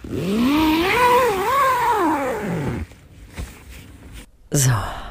So,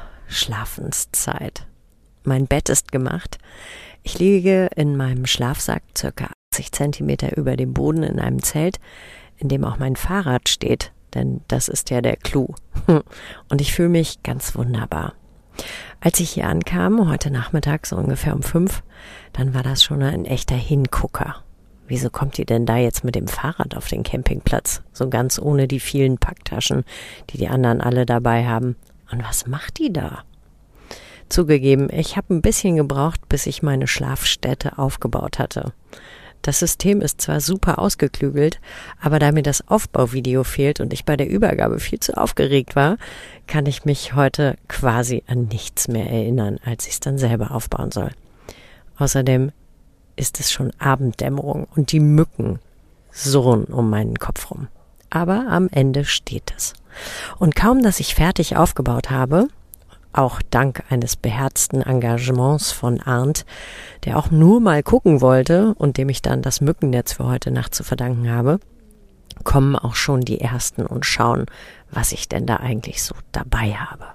Schlafenszeit. Mein Bett ist gemacht. Ich liege in meinem Schlafsack ca. 80 Zentimeter über dem Boden in einem Zelt, in dem auch mein Fahrrad steht, denn das ist ja der Clou. Und ich fühle mich ganz wunderbar. Als ich hier ankam, heute Nachmittag so ungefähr um 5, dann war das schon ein echter Hingucker. Wieso kommt die denn da jetzt mit dem Fahrrad auf den Campingplatz? So ganz ohne die vielen Packtaschen, die die anderen alle dabei haben. Und was macht die da? Zugegeben, ich habe ein bisschen gebraucht, bis ich meine Schlafstätte aufgebaut hatte. Das System ist zwar super ausgeklügelt, aber da mir das Aufbauvideo fehlt und ich bei der Übergabe viel zu aufgeregt war, kann ich mich heute quasi an nichts mehr erinnern, als ich es dann selber aufbauen soll. Außerdem ist es schon Abenddämmerung und die Mücken surren um meinen Kopf rum. Aber am Ende steht es. Und kaum, dass ich fertig aufgebaut habe, auch dank eines beherzten Engagements von Arndt, der auch nur mal gucken wollte und dem ich dann das Mückennetz für heute Nacht zu verdanken habe, kommen auch schon die Ersten und schauen, was ich denn da eigentlich so dabei habe.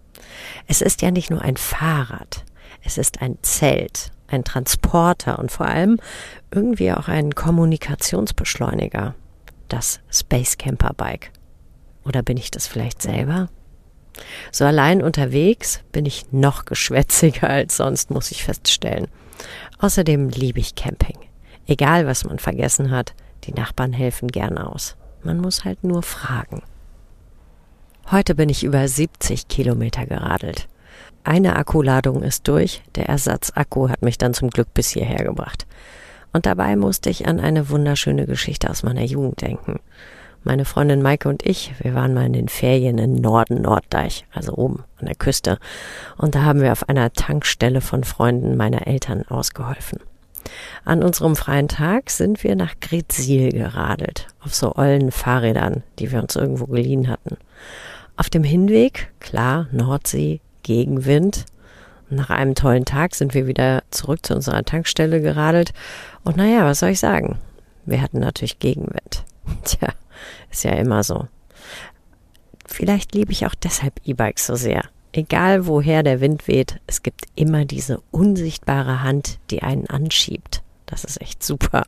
Es ist ja nicht nur ein Fahrrad, es ist ein Zelt, ein Transporter und vor allem irgendwie auch ein Kommunikationsbeschleuniger, das Space Camper Bike. Oder bin ich das vielleicht selber? So allein unterwegs bin ich noch geschwätziger als sonst, muss ich feststellen. Außerdem liebe ich Camping. Egal, was man vergessen hat, die Nachbarn helfen gern aus. Man muss halt nur fragen. Heute bin ich über 70 Kilometer geradelt. Eine Akkuladung ist durch, der Ersatzakku hat mich dann zum Glück bis hierher gebracht. Und dabei musste ich an eine wunderschöne Geschichte aus meiner Jugend denken. Meine Freundin Maike und ich, wir waren mal in den Ferien in Norden Norddeich, also oben an der Küste. Und da haben wir auf einer Tankstelle von Freunden meiner Eltern ausgeholfen. An unserem freien Tag sind wir nach Greetsiel geradelt, auf so ollen Fahrrädern, die wir uns irgendwo geliehen hatten. Auf dem Hinweg, klar, Nordsee, Gegenwind. Nach einem tollen Tag sind wir wieder zurück zu unserer Tankstelle geradelt. Und naja, was soll ich sagen? Wir hatten natürlich Gegenwind. Tja, ist ja immer so. Vielleicht liebe ich auch deshalb E-Bikes so sehr. Egal woher der Wind weht, es gibt immer diese unsichtbare Hand, die einen anschiebt. Das ist echt super.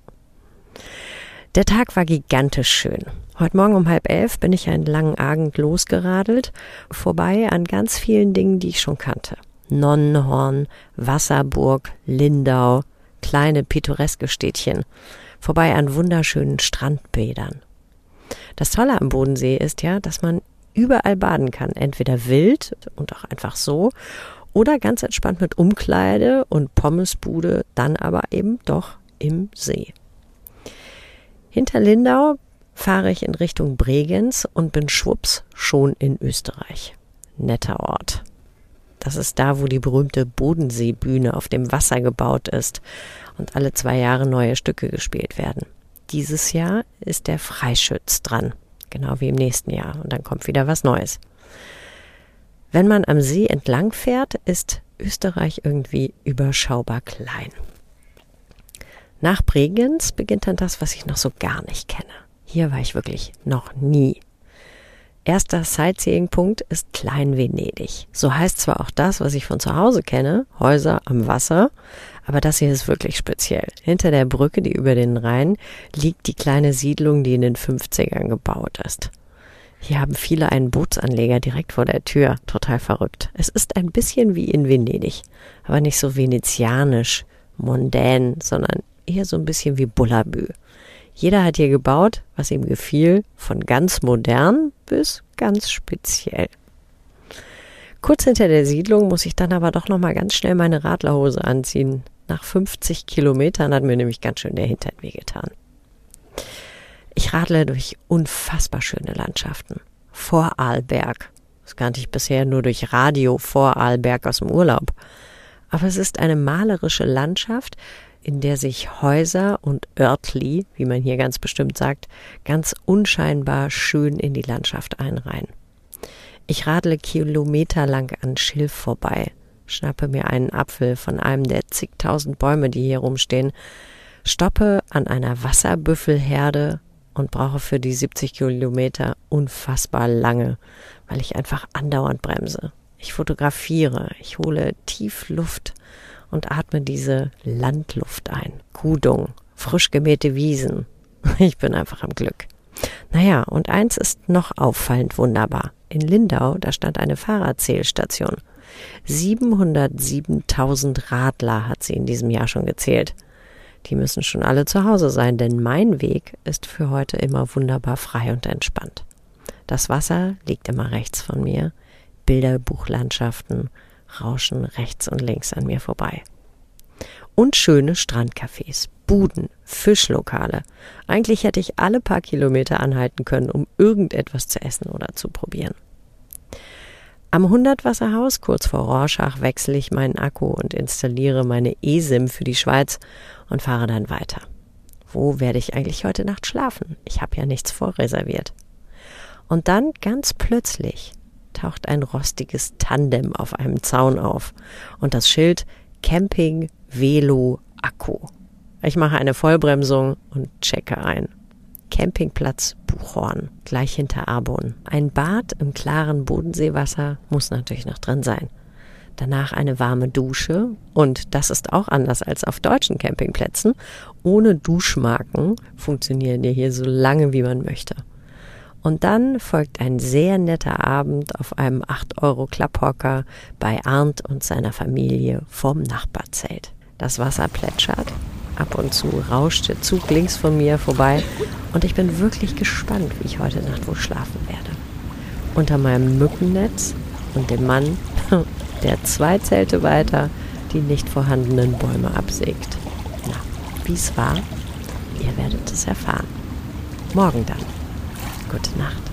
Der Tag war gigantisch schön. Heute Morgen um 10:30 bin ich einen langen Abend losgeradelt, vorbei an ganz vielen Dingen, die ich schon kannte. Nonnenhorn, Wasserburg, Lindau, kleine pittoreske Städtchen, vorbei an wunderschönen Strandbädern. Das Tolle am Bodensee ist ja, dass man überall baden kann, entweder wild und auch einfach so oder ganz entspannt mit Umkleide und Pommesbude, dann aber eben doch im See. Hinter Lindau fahre ich in Richtung Bregenz und bin schwupps schon in Österreich. Netter Ort. Das ist da, wo die berühmte Bodenseebühne auf dem Wasser gebaut ist und alle 2 Jahre neue Stücke gespielt werden. Dieses Jahr ist der Freischütz dran, genau wie im nächsten Jahr, und dann kommt wieder was Neues. Wenn man am See entlang fährt, ist Österreich irgendwie überschaubar klein. Nach Bregenz beginnt dann das, was ich noch so gar nicht kenne. Hier war ich wirklich noch nie. Erster Sightseeing-Punkt ist Klein-Venedig. So heißt zwar auch das, was ich von zu Hause kenne, Häuser am Wasser, aber das hier ist wirklich speziell. Hinter der Brücke, die über den Rhein, liegt die kleine Siedlung, die in den 50ern gebaut ist. Hier haben viele einen Bootsanleger direkt vor der Tür. Total verrückt. Es ist ein bisschen wie in Venedig, aber nicht so venezianisch, mondän, sondern eher so ein bisschen wie Bullabü. Jeder hat hier gebaut, was ihm gefiel, von ganz modern bis ganz speziell. Kurz hinter der Siedlung muss ich dann aber doch nochmal ganz schnell meine Radlerhose anziehen. Nach 50 Kilometern hat mir nämlich ganz schön der Hintern wehgetan. Ich radle durch unfassbar schöne Landschaften. Vorarlberg. Das kannte ich bisher nur durch Radio Vorarlberg aus dem Urlaub. Aber es ist eine malerische Landschaft, in der sich Häuser und Örtli, wie man hier ganz bestimmt sagt, ganz unscheinbar schön in die Landschaft einreihen. Ich radle kilometerlang an Schilf vorbei, schnappe mir einen Apfel von einem der zigtausend Bäume, die hier rumstehen, stoppe an einer Wasserbüffelherde und brauche für die 70 Kilometer unfassbar lange, weil ich einfach andauernd bremse. Ich fotografiere, ich hole tief Luft und atme diese Landluft ein. Kuhdung, frisch gemähte Wiesen. Ich bin einfach am Glück. Naja, und eins ist noch auffallend wunderbar. In Lindau, da stand eine Fahrradzählstation. 707.000 Radler hat sie in diesem Jahr schon gezählt. Die müssen schon alle zu Hause sein, denn mein Weg ist für heute immer wunderbar frei und entspannt. Das Wasser liegt immer rechts von mir, Bilderbuchlandschaften rauschen rechts und links an mir vorbei. Und schöne Strandcafés, Buden, Fischlokale. Eigentlich hätte ich alle paar Kilometer anhalten können, um irgendetwas zu essen oder zu probieren. Am 100-Wasserhaus kurz vor Rorschach wechsle ich meinen Akku und installiere meine eSIM für die Schweiz und fahre dann weiter. Wo werde ich eigentlich heute Nacht schlafen? Ich habe ja nichts vorreserviert. Und dann ganz plötzlich taucht ein rostiges Tandem auf einem Zaun auf und das Schild Camping Velo Akku. Ich mache eine Vollbremsung und checke ein. Campingplatz Buchhorn, gleich hinter Arbon. Ein Bad im klaren Bodenseewasser muss natürlich noch drin sein. Danach eine warme Dusche und das ist auch anders als auf deutschen Campingplätzen. Ohne Duschmarken funktionieren die hier so lange wie man möchte. Und dann folgt ein sehr netter Abend auf einem 8-Euro-Klapphocker bei Arndt und seiner Familie vorm Nachbarzelt. Das Wasser plätschert, ab und zu rauscht der Zug links von mir vorbei und ich bin wirklich gespannt, wie ich heute Nacht wohl schlafen werde. Unter meinem Mückennetz und dem Mann, der 2 Zelte weiter die nicht vorhandenen Bäume absägt. Na, wie es war, ihr werdet es erfahren. Morgen dann. Gute Nacht.